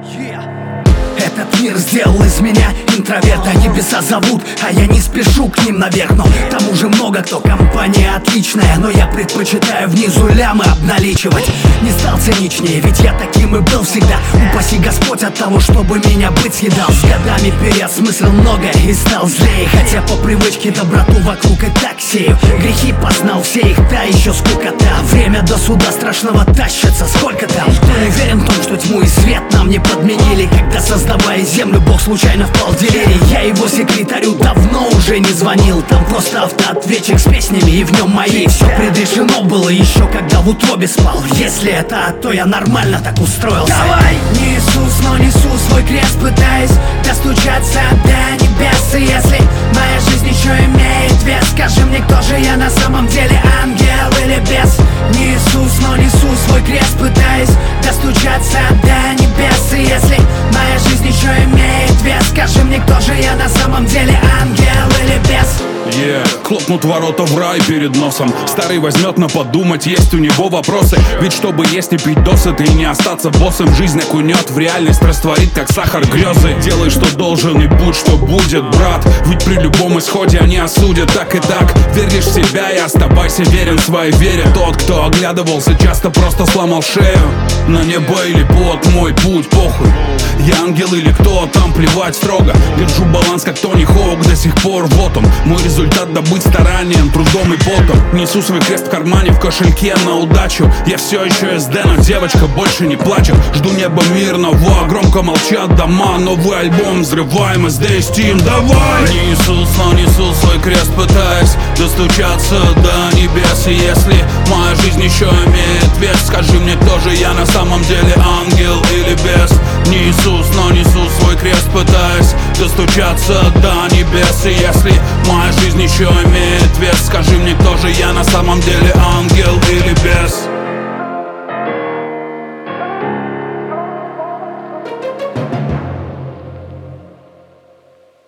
Этот мир сделал из меня интроверта. Небеса зовут, а я не спешу к ним наверх. Но к тому же много кто, компания отличная, но я предпочитаю внизу лямы обналичивать. Не стал циничнее, ведь я таким и был всегда. Упаси Господь от того, чтобы меня быть съедал. С годами переосмыслил многое и стал злее, хотя по привычке доброту вокруг и так сею. Грехи познал все их, та еще скукота. Время до суда страшного тащится, сколько там. Кто уверен в том, что тьму и свет нам не подменили, когда создавая землю, Бог случайно впал в делирий. Я его секретарю давно уже не звонил. Там просто автоответчик с песнями, и в нем мои. Все предрешено было еще, когда в утробе спал. Если это, то я нормально так устроился. Давай! Не Иисус, но несу свой крест, пытаясь достучаться до небес. И если моя жизнь еще имеет вес, скажи мне, кто же я на самом деле, ангел или бес? Не Иисус, но несу свой крест, пытаясь достучаться до небес. И если моя жизнь еще имеет вес, скажи мне, кто же я на самом деле, ангел или бес? Хлопнут ворота в рай перед носом. Старый возьмет на подумать, есть у него вопросы. Ведь чтобы есть и пить досыта и не остаться боссом, жизнь окунет в реальность, растворит как сахар грезы. Делай, что должен, и будь, что будет, брат. Ведь при любом исходе они осудят так и так. Верь лишь в себя и оставайся верен своей вере. Тот, кто оглядывался, часто просто сломал шею. На небо или под мой путь, похуй. Я ангел или кто, там плевать строго. Держу баланс, как Тони Хоук, до сих пор вот он. Мой результат добыть старанием, трудом и потом. Несу свой крест в кармане, в кошельке на удачу. Я все еще СД, но девочка больше не плачет. Жду неба мирного, громко молчат дома. Новый альбом взрываем, SD и Steam, давай! Не Иисус, но несу свой крест, пытаясь достучаться до небес. И если моя жизнь еще имеет вес, скажи мне, кто же я на самом деле, ангел или бес? Не Иисус, но несу свой крест, пытаясь достучаться до небес. И если моя жизнь еще имеет вес, скажи мне, кто же я на самом деле, ангел или бес?